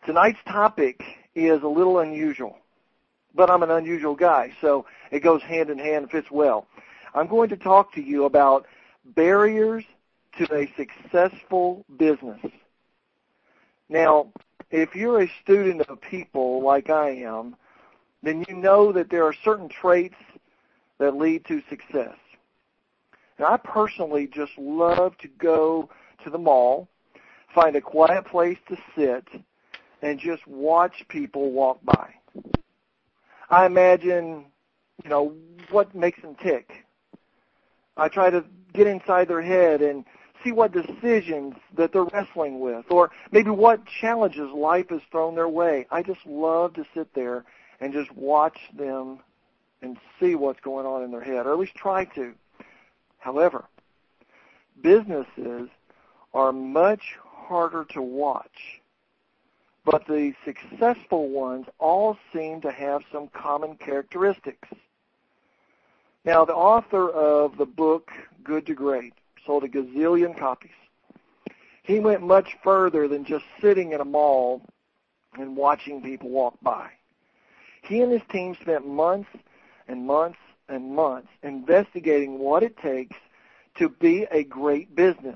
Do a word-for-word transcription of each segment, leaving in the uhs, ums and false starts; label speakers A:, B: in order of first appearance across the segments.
A: Tonight's topic is a little unusual, but I'm an unusual guy, so it goes hand in hand and fits well. I'm going to talk to you about barriers to a successful business. Now, if you're a student of people like I am, then you know that there are certain traits that lead to success. And I personally just love to go to the mall, find a quiet place to sit, and just watch people walk by. I imagine, you know, what makes them tick. I try to get inside their head and see what decisions that they're wrestling with, or maybe what challenges life has thrown their way. I just love to sit there and just watch them and see what's going on in their head, or at least try to. However, businesses are much harder to watch, but the successful ones all seem to have some common characteristics. Now, the author of the book, Good to Great, sold a gazillion copies. He went much further than just sitting in a mall and watching people walk by. He and his team spent months and months and months investigating what it takes to be a great business.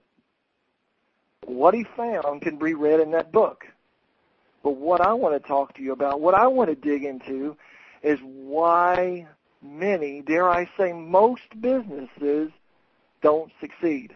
A: What he found can be read in that book. But what I want to talk to you about, what I want to dig into, is why many, dare I say most businesses, don't succeed.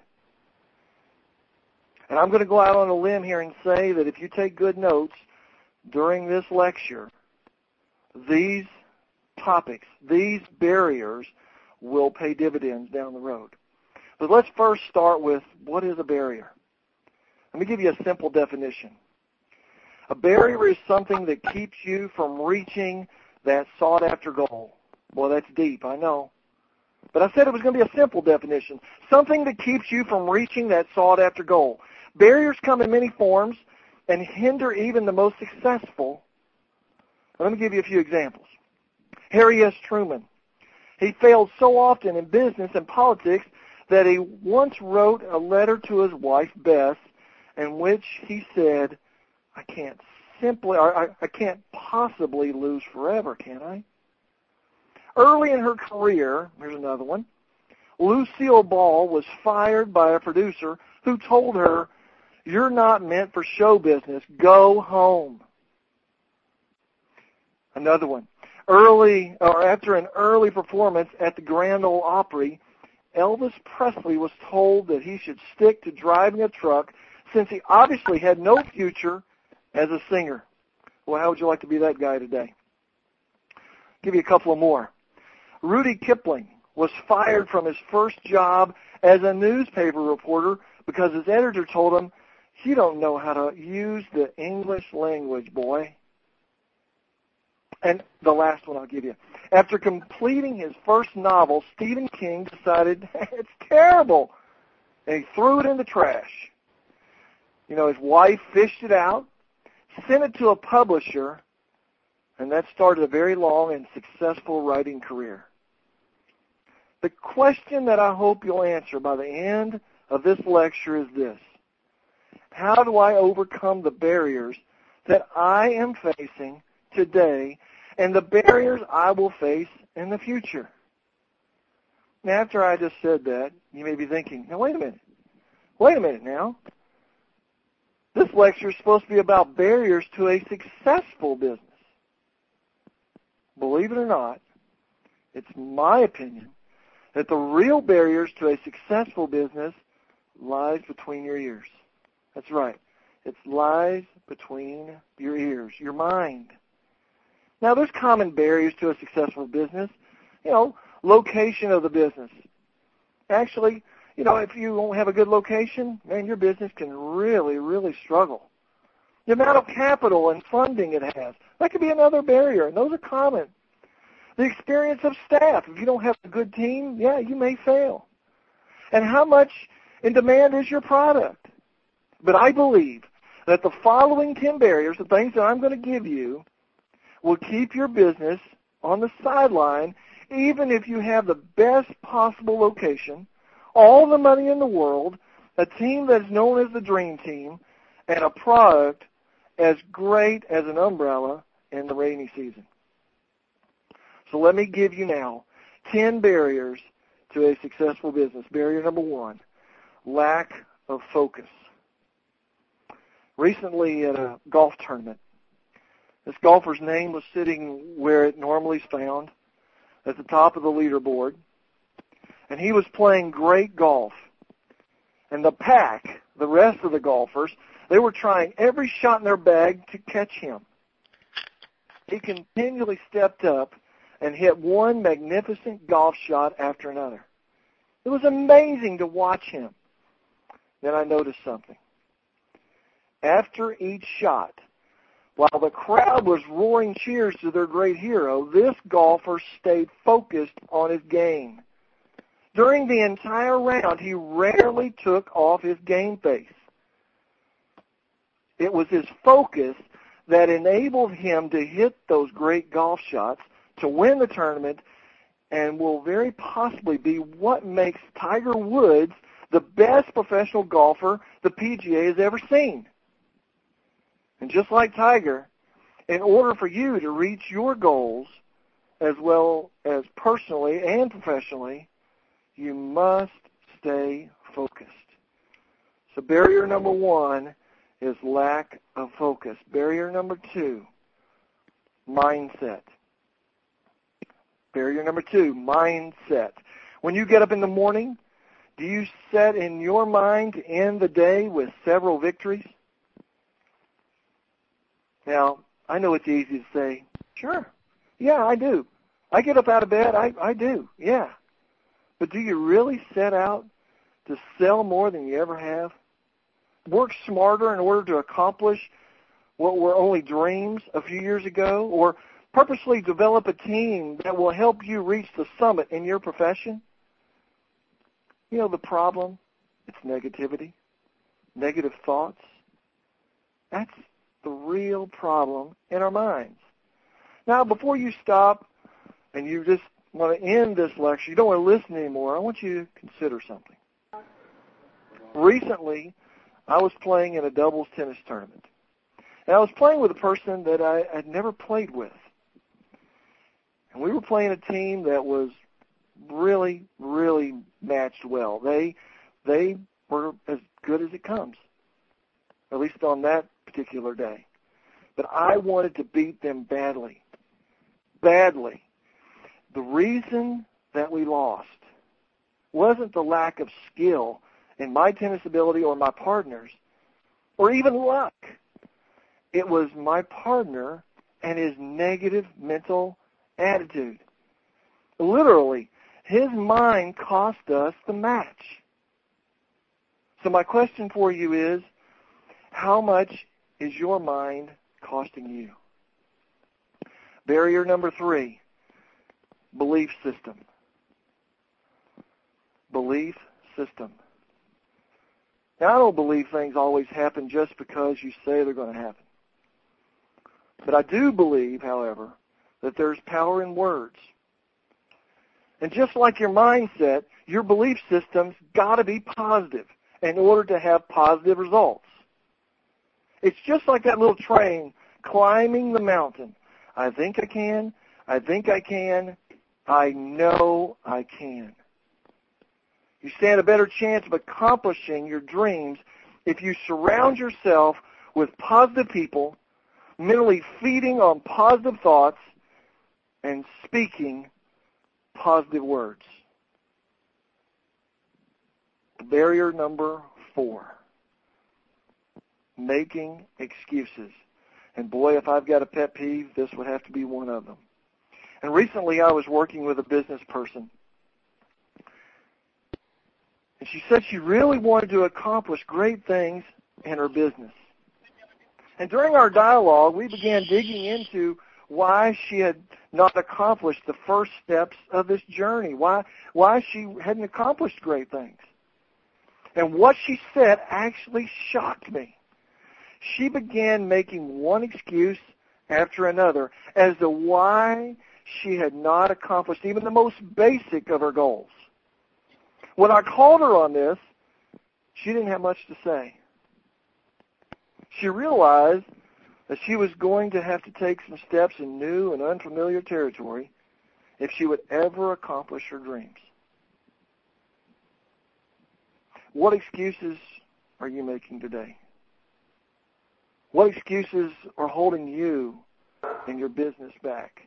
A: And I'm going to go out on a limb here and say that if you take good notes during this lecture, these topics, these barriers will pay dividends down the road. But let's first start with, what is a barrier? Let me give you a simple definition. A barrier is something that keeps you from reaching that sought-after goal. Well, that's deep, I know. But I said it was going to be a simple definition. Something that keeps you from reaching that sought-after goal. Barriers come in many forms and hinder even the most successful. Let me give you a few examples. Harry S. Truman. He failed so often in business and politics that he once wrote a letter to his wife, Beth, in which he said, I can't simply, or I, I can't possibly lose forever, can I? Early in her career, here's another one, Lucille Ball was fired by a producer who told her, you're not meant for show business, go home. Another one, early, or after an early performance at the Grand Ole Opry, Elvis Presley was told that he should stick to driving a truck since he obviously had no future as a singer. Well, how would you like to be that guy today? I'll give you a couple of more. Rudy Kipling was fired from his first job as a newspaper reporter because his editor told him, you don't know how to use the English language, boy. And the last one I'll give you. After completing his first novel, Stephen King decided, it's terrible, and he threw it in the trash. You know, his wife fished it out, sent it to a publisher, and that started a very long and successful writing career. The question that I hope you'll answer by the end of this lecture is this. How do I overcome the barriers that I am facing today and the barriers I will face in the future? Now, after I just said that, you may be thinking, now wait a minute. Wait a minute now. This lecture is supposed to be about barriers to a successful business. Believe it or not, it's my opinion that the real barriers to a successful business lies between your ears. That's right. It lies between your ears, your mind. Now, there's common barriers to a successful business. You know, location of the business. Actually, you know, if you don't have a good location, man, your business can really, really struggle. The amount of capital and funding it has, that could be another barrier, and those are common. The experience of staff. If you don't have a good team, yeah, you may fail. And how much in demand is your product? But I believe that the following ten barriers, the things that I'm going to give you, will keep your business on the sideline even if you have the best possible location, all the money in the world, a team that is known as the dream team, and a product as great as an umbrella in the rainy season. So let me give you now ten barriers to a successful business. Barrier number one, lack of focus. Recently at a golf tournament, this golfer's name was sitting where it normally is found, at the top of the leaderboard, and he was playing great golf. And the pack, the rest of the golfers, they were trying every shot in their bag to catch him. He continually stepped up and hit one magnificent golf shot after another. It was amazing to watch him. Then I noticed something. After each shot, while the crowd was roaring cheers to their great hero, this golfer stayed focused on his game. During the entire round, he rarely took off his game face. It was his focus that enabled him to hit those great golf shots, to win the tournament, and will very possibly be what makes Tiger Woods the best professional golfer the P G A has ever seen. And just like Tiger, in order for you to reach your goals, as well as personally and professionally, you must stay focused. So barrier number one is lack of focus. Barrier number two, mindset. Barrier number two, mindset. When you get up in the morning, do you set in your mind to end the day with several victories? Now, I know it's easy to say, sure, yeah, I do. I get up out of bed, I, I do, yeah. But do you really set out to sell more than you ever have? Work smarter in order to accomplish what were only dreams a few years ago? Or purposely develop a team that will help you reach the summit in your profession? You know the problem? It's negativity, negative thoughts. That's the real problem in our minds. Now, before you stop and you just want to end this lecture, you don't want to listen anymore, I want you to consider something. Recently, I was playing in a doubles tennis tournament. And I was playing with a person that I had never played with. And we were playing a team that was really, really matched well. They they were as good as it comes, at least on that particular day. But I wanted to beat them badly. Badly. The reason that we lost wasn't the lack of skill in my tennis ability or my partners, or even luck. It was my partner and his negative mental attitude. Literally, his mind cost us the match. So my question for you is, how much is your mind costing you? Barrier number three, belief system. Belief system. Now, I don't believe things always happen just because you say they're going to happen. But I do believe, however, that there's power in words. And just like your mindset, your belief system's got to be positive in order to have positive results. It's just like that little train climbing the mountain. I think I can. I think I can. I know I can. You stand a better chance of accomplishing your dreams if you surround yourself with positive people, mentally feeding on positive thoughts, and speaking positive words. Barrier number four, making excuses. And boy, if I've got a pet peeve, this would have to be one of them. And recently I was working with a business person. And she said she really wanted to accomplish great things in her business. And during our dialogue, we began digging into why she had not accomplished the first steps of this journey, why, why she hadn't accomplished great things. And what she said actually shocked me. She began making one excuse after another as to why she had not accomplished even the most basic of her goals. When I called her on this, she didn't have much to say. She realized that she was going to have to take some steps in new and unfamiliar territory if she would ever accomplish her dreams. What excuses are you making today? What excuses are holding you and your business back?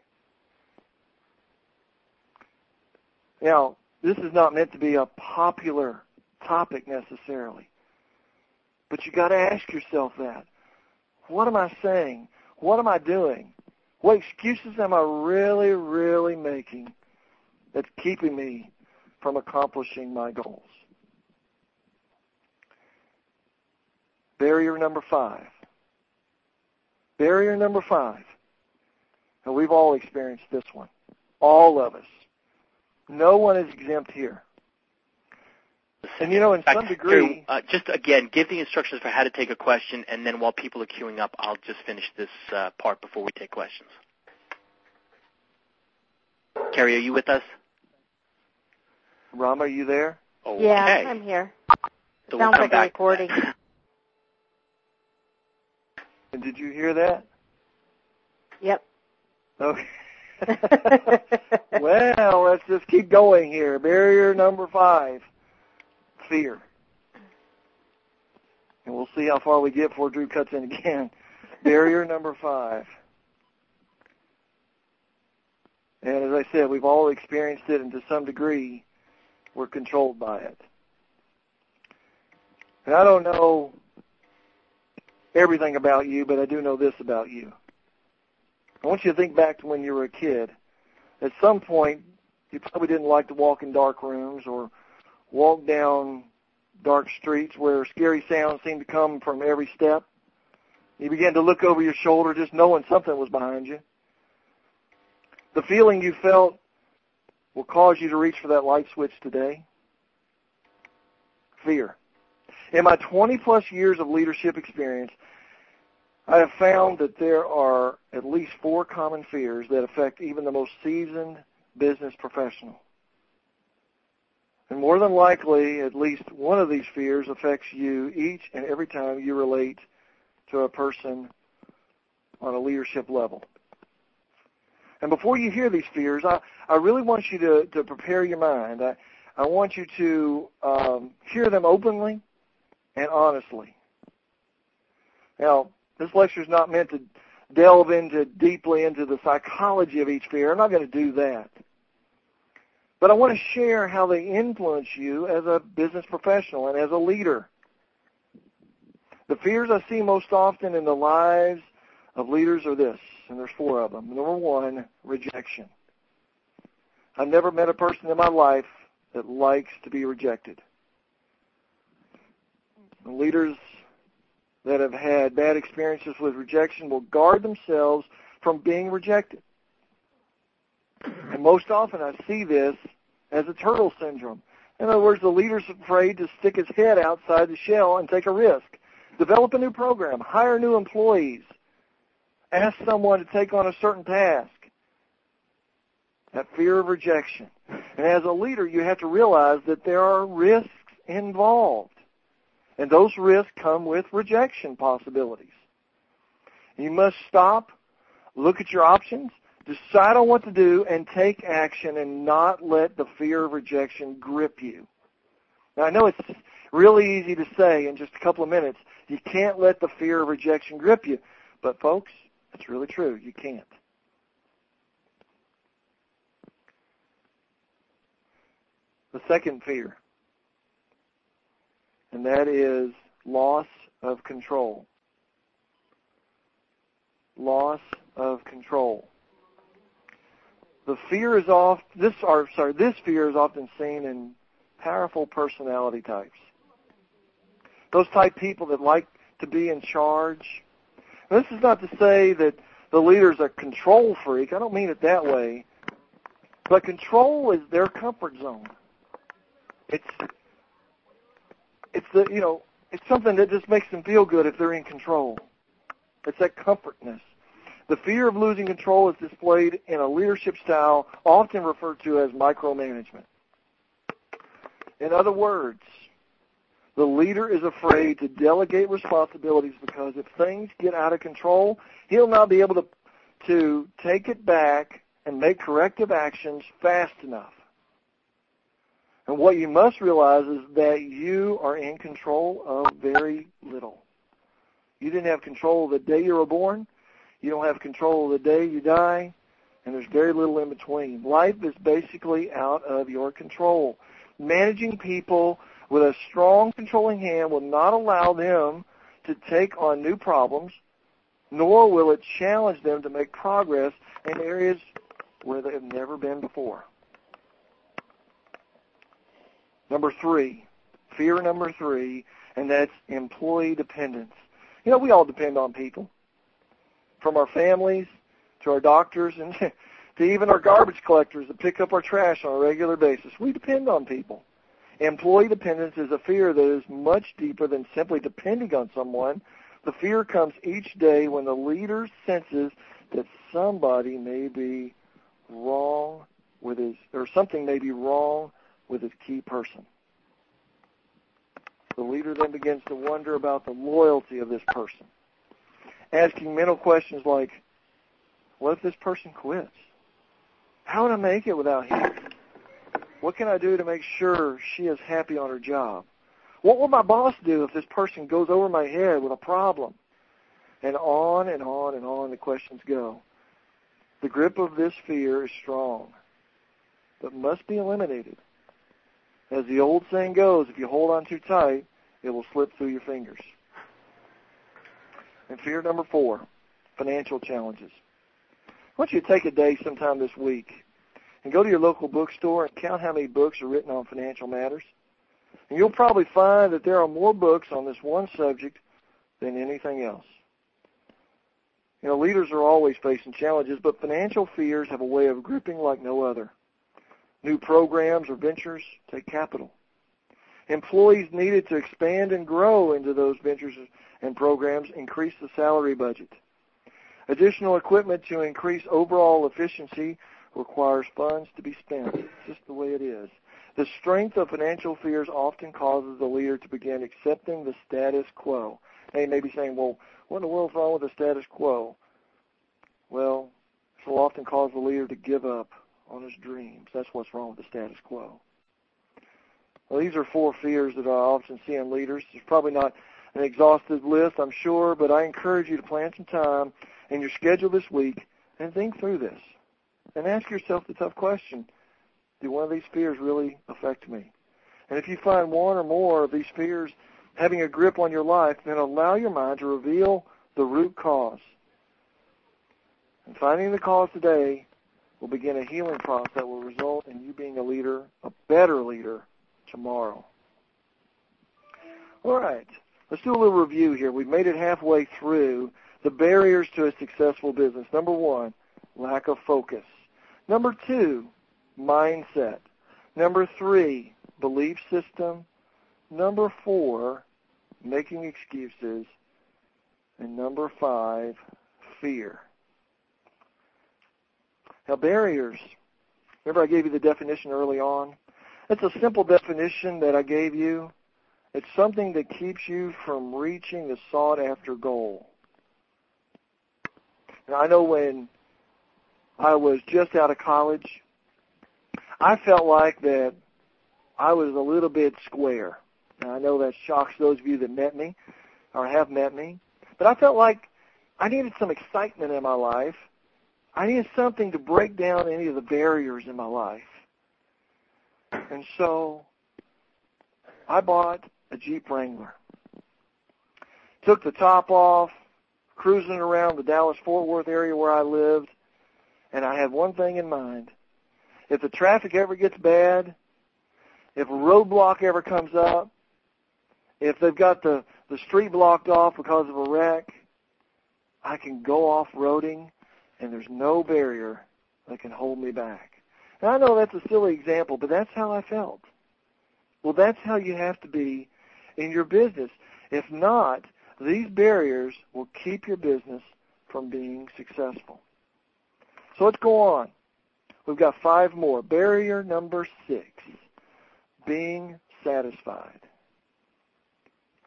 A: Now, this is not meant to be a popular topic necessarily, but you got to ask yourself that. What am I saying? What am I doing? What excuses am I really, really making that's keeping me from accomplishing my goals? Barrier number five. Barrier number five. And we've all experienced this one. All of us. No one is exempt here. And, you know, in some degree...
B: Uh, just, again, give the instructions for how to take a question, and then while people are queuing up, I'll just finish this uh, part before we take questions. Carrie, are you with us?
A: Rama, are you there?
B: Okay.
C: Yeah, I'm here.
B: So
C: Sounds
B: we'll
C: like a recording.
A: And did you hear that?
C: Yep.
A: Okay. Well, let's just keep going here. Barrier number five, fear. And we'll see how far we get before Drew cuts in again. Barrier number five. And as I said, we've all experienced it, and to some degree, we're controlled by it. And I don't know everything about you, but I do know this about you. I want you to think back to when you were a kid. At some point, you probably didn't like to walk in dark rooms or walk down dark streets where scary sounds seemed to come from every step. You began to look over your shoulder just knowing something was behind you. The feeling you felt will cause you to reach for that light switch today. Fear. In my twenty-plus years of leadership experience, I have found that there are at least four common fears that affect even the most seasoned business professional. And more than likely, at least one of these fears affects you each and every time you relate to a person on a leadership level. And before you hear these fears, I, I really want you to, to prepare your mind. I, I want you to um, hear them openly and honestly. Now, this lecture is not meant to delve into deeply into the psychology of each fear. I'm not going to do that. But I want to share how they influence you as a business professional and as a leader. The fears I see most often in the lives of leaders are this, and there's four of them. Number one, rejection. I've never met a person in my life that likes to be rejected. The leaders that have had bad experiences with rejection will guard themselves from being rejected. And most often I see this as a turtle syndrome. In other words, the leader's afraid to stick his head outside the shell and take a risk. Develop a new program, hire new employees, ask someone to take on a certain task. That fear of rejection. And as a leader, you have to realize that there are risks involved. And those risks come with rejection possibilities. You must stop, look at your options, decide on what to do, and take action and not let the fear of rejection grip you. Now, I know it's really easy to say in just a couple of minutes, you can't let the fear of rejection grip you. But, folks, it's really true. You can't. The second fear, and that is loss of control. Loss of control. The fear is oft this or sorry this fear is often seen in powerful personality types. Those type people that like to be in charge. Now, this is not to say that the leader's a control freak. I don't mean it that way. But control is their comfort zone. It's it's the you know it's something that just makes them feel good if they're in control. It's that comfortness. The fear of losing control is displayed in a leadership style often referred to as micromanagement. In other words, The leader is afraid to delegate responsibilities because if things get out of control, he'll not be able to, to take it back and make corrective actions fast enough. And what you must realize is that you are in control of very little. You didn't have control of the day you were born. You don't have control of the day you die. And there's very little in between. Life is basically out of your control. Managing people with a strong controlling hand will not allow them to take on new problems, nor will it challenge them to make progress in areas where they have never been before. Number three, fear number three, and that's employee dependence. You know, we all depend on people, from our families to our doctors and to even our garbage collectors that pick up our trash on a regular basis. We depend on people. Employee dependence is a fear that is much deeper than simply depending on someone. The fear comes each day when the leader senses that somebody may be wrong with his, or something may be wrong with his key person. The leader then begins to wonder about the loyalty of this person, asking mental questions like, what if this person quits? How would I make it without him? What can I do to make sure she is happy on her job? What will my boss do if this person goes over my head with a problem? And on and on and on the questions go. The grip of this fear is strong, but must be eliminated. As the old saying goes, if you hold on too tight, it will slip through your fingers. And fear number four, financial challenges. I want you to take a day sometime this week and go to your local bookstore and count how many books are written on financial matters. And you'll probably find that there are more books on this one subject than anything else. You know, leaders are always facing challenges, but financial fears have a way of gripping like no other. New programs or ventures take capital. Employees needed to expand and grow into those ventures and programs increase the salary budget. Additional equipment to increase overall efficiency requires funds to be spent. It's just the way it is. The strength of financial fears often causes the leader to begin accepting the status quo. Now you may be saying, well, what in the world's wrong with the status quo? Well, this will often cause the leader to give up on his dreams. That's what's wrong with the status quo. Well, these are four fears that I often see in leaders. There's probably not an exhaustive list, I'm sure, but I encourage you to plan some time in your schedule this week and think through this. And ask yourself the tough question, do one of these fears really affect me? And if you find one or more of these fears having a grip on your life, then allow your mind to reveal the root cause. And finding the cause today will begin a healing process that will result in you being a leader, a better leader, tomorrow. All right, let's do a little review here. We've made it halfway through the barriers to a successful business. Number one, lack of focus. Number two, mindset. Number three, belief system. Number four, making excuses. And number five, fear. Now, barriers. Remember I gave you the definition early on? It's a simple definition that I gave you. It's something that keeps you from reaching the sought-after goal. Now, I know when I was just out of college, I felt like that I was a little bit square. Now, I know that shocks those of you that met me or have met me, but I felt like I needed some excitement in my life. I needed something to break down any of the barriers in my life. And so I bought a Jeep Wrangler. Took the top off, cruising around the Dallas-Fort Worth area where I lived, and I had one thing in mind. If the traffic ever gets bad, if a roadblock ever comes up, if they've got the, the street blocked off because of a wreck, I can go off-roading, and there's no barrier that can hold me back. And I know that's a silly example, but that's how I felt. Well, that's how you have to be in your business. If not, these barriers will keep your business from being successful. So let's go on. We've got five more. Barrier number six, being satisfied.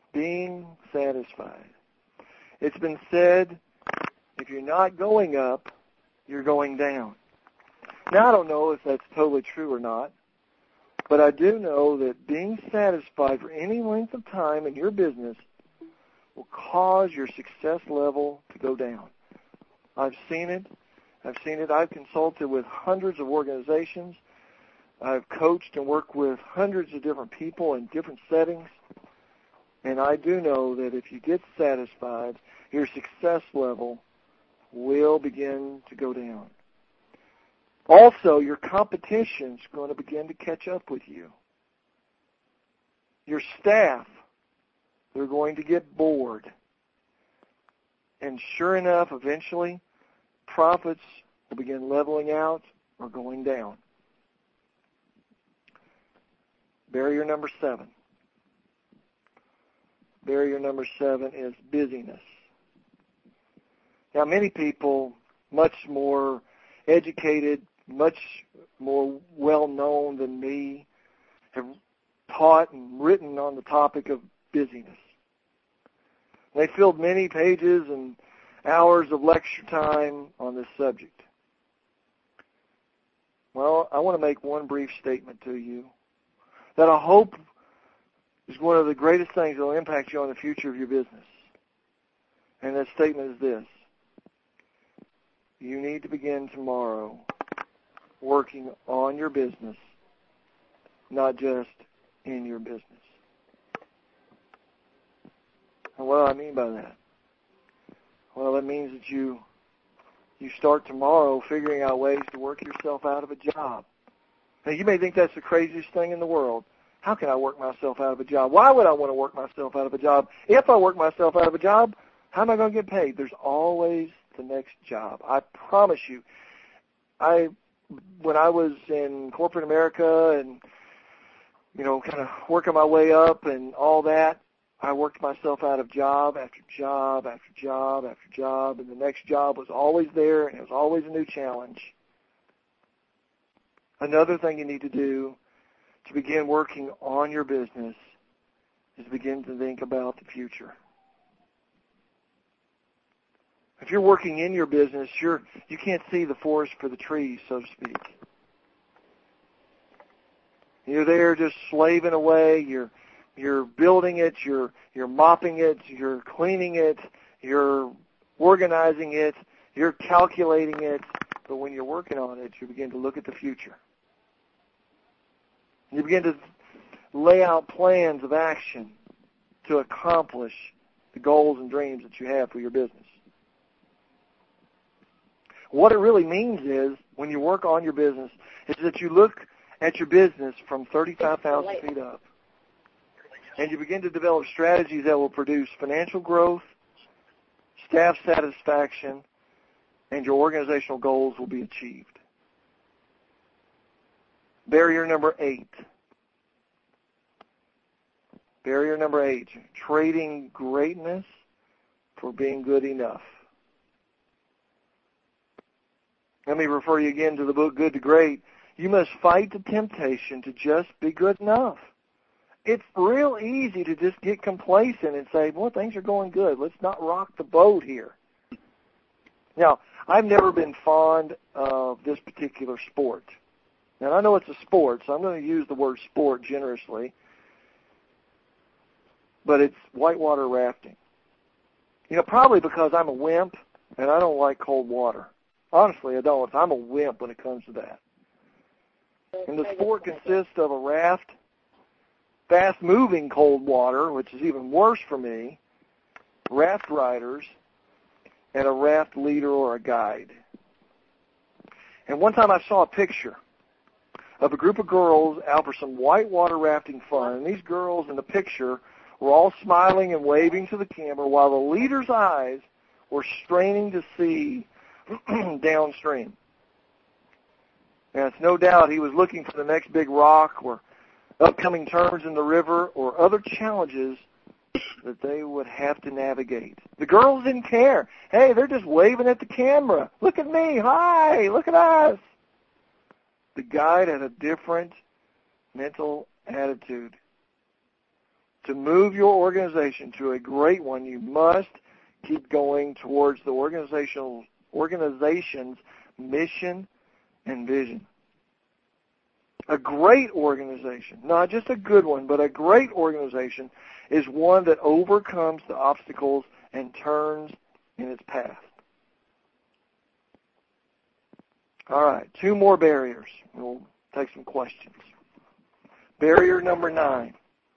A: being satisfied. It's been said, if you're not going up, you're going down. Now, I don't know if that's totally true or not, but I do know that being satisfied for any length of time in your business will cause your success level to go down. I've seen it. I've seen it. I've consulted with hundreds of organizations. I've coached and worked with hundreds of different people in different settings. And I do know that if you get satisfied, your success level will begin to go down. Also, your competition's going to begin to catch up with you. Your staff, they're going to get bored. And sure enough, eventually, profits will begin leveling out or going down. Barrier number seven. Barrier number seven is busyness. Now, many people, much more educated, much more well-known than me, have taught and written on the topic of busyness. They filled many pages and hours of lecture time on this subject. Well, I want to make one brief statement to you that I hope is one of the greatest things that will impact you on the future of your business. And that statement is this. You need to begin tomorrow working on your business, not just in your business. And what do I mean by that? Well, that means that you you start tomorrow figuring out ways to work yourself out of a job. Now, you may think that's the craziest thing in the world. How can I work myself out of a job? Why would I want to work myself out of a job? If I work myself out of a job, how am I going to get paid? There's always the next job. I promise you. I, when I was in corporate America and, you know, kind of working my way up and all that, I worked myself out of job after job after job after job, and the next job was always there, and it was always a new challenge. Another thing you need to do to begin working on your business is begin to think about the future. If you're working in your business, you're, you can't see the forest for the trees, so to speak. You're there just slaving away. You're you're building it. You're you're mopping it. You're cleaning it. You're organizing it. You're calculating it. But when you're working on it, you begin to look at the future. You begin to lay out plans of action to accomplish the goals and dreams that you have for your business. What it really means is, when you work on your business, is that you look at your business from thirty-five thousand feet up, and you begin to develop strategies that will produce financial growth, staff satisfaction, and your organizational goals will be achieved. Barrier number eight. Barrier number eight, trading greatness for being good enough. Let me refer you again to the book, Good to Great. You must fight the temptation to just be good enough. It's real easy to just get complacent and say, well, things are going good. Let's not rock the boat here. Now, I've never been fond of this particular sport. Now, I know it's a sport, so I'm going to use the word sport generously, but it's whitewater rafting. You know, probably because I'm a wimp and I don't like cold water. Honestly, I don't. I'm a wimp when it comes to that. And the sport consists of a raft, fast-moving cold water, which is even worse for me, raft riders, and a raft leader or a guide. And one time I saw a picture of a group of girls out for some whitewater rafting fun, and these girls in the picture were all smiling and waving to the camera while the leader's eyes were straining to see downstream. And it's no doubt he was looking for the next big rock or upcoming turns in the river or other challenges that they would have to navigate. The girls didn't care. Hey, they're just waving at the camera. Look at me. Hi, look at us. The guide had a different mental attitude. To move your organization to a great one, you must keep going towards the organizational organization's mission and vision. A great organization, not just a good one, but a great organization is one that overcomes the obstacles and turns in its path. All right, two more barriers. We'll take some questions. Barrier number nine,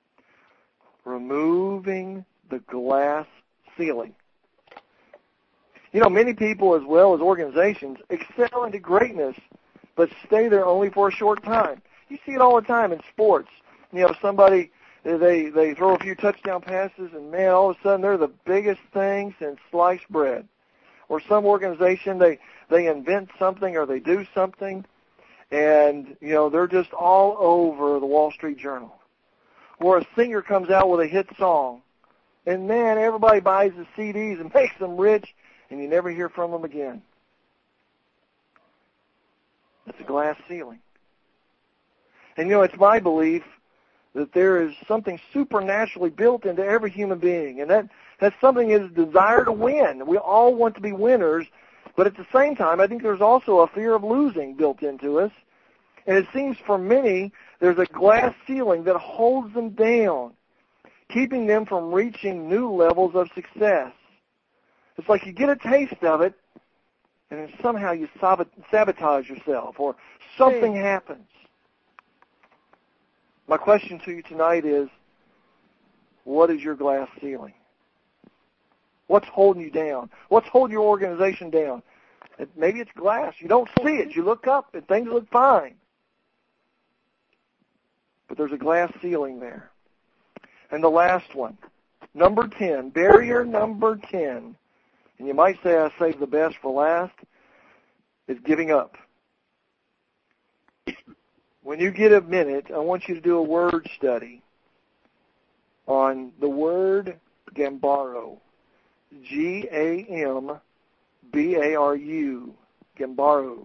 A: removing the glass ceiling. You know, many people as well as organizations excel into greatness, but stay there only for a short time. You see it all the time in sports. You know, somebody, they, they throw a few touchdown passes, and, man, all of a sudden they're the biggest thing since sliced bread. Or some organization, they, they invent something or they do something, and, you know, they're just all over the Wall Street Journal. Or a singer comes out with a hit song, and, man, everybody buys the C Ds and makes them rich, and you never hear from them again. It's a glass ceiling. And, you know, it's my belief that there is something supernaturally built into every human being, and that, that something is desire to win. We all want to be winners, but at the same time, I think there's also a fear of losing built into us. And it seems for many, there's a glass ceiling that holds them down, keeping them from reaching new levels of success. It's like you get a taste of it, and then somehow you sabotage yourself, or something happens. My question to you tonight is, what is your glass ceiling? What's holding you down? What's holding your organization down? Maybe it's glass. You don't see it. You look up, and things look fine. But there's a glass ceiling there. And the last one, number ten, barrier number ten, and you might say I saved the best for last, is giving up. When you get a minute, I want you to do a word study on the word Gambaru. G A M B A R U, Gambaru.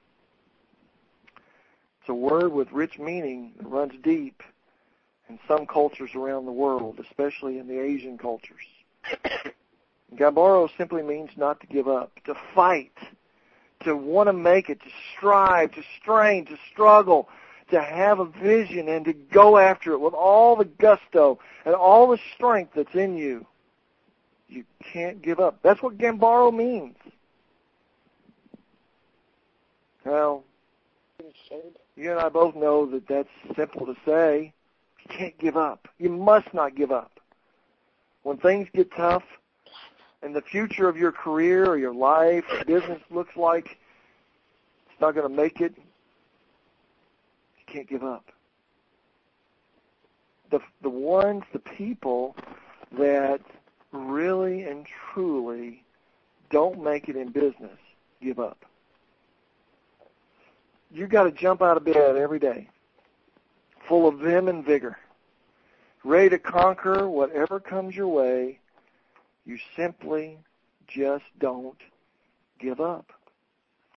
A: It's a word with rich meaning that runs deep in some cultures around the world, especially in the Asian cultures. Gambaru simply means not to give up, to fight, to want to make it, to strive, to strain, to struggle, to have a vision and to go after it with all the gusto and all the strength that's in you. You can't give up. That's what Gambaru means. Well, you and I both know that that's simple to say. You can't give up. You must not give up. When things get tough and the future of your career or your life or business looks like it's not going to make it, you can't give up. The, the ones, the people that really and truly don't make it in business give up. You've got to jump out of bed every day, full of vim and vigor, ready to conquer whatever comes your way. You simply just don't give up.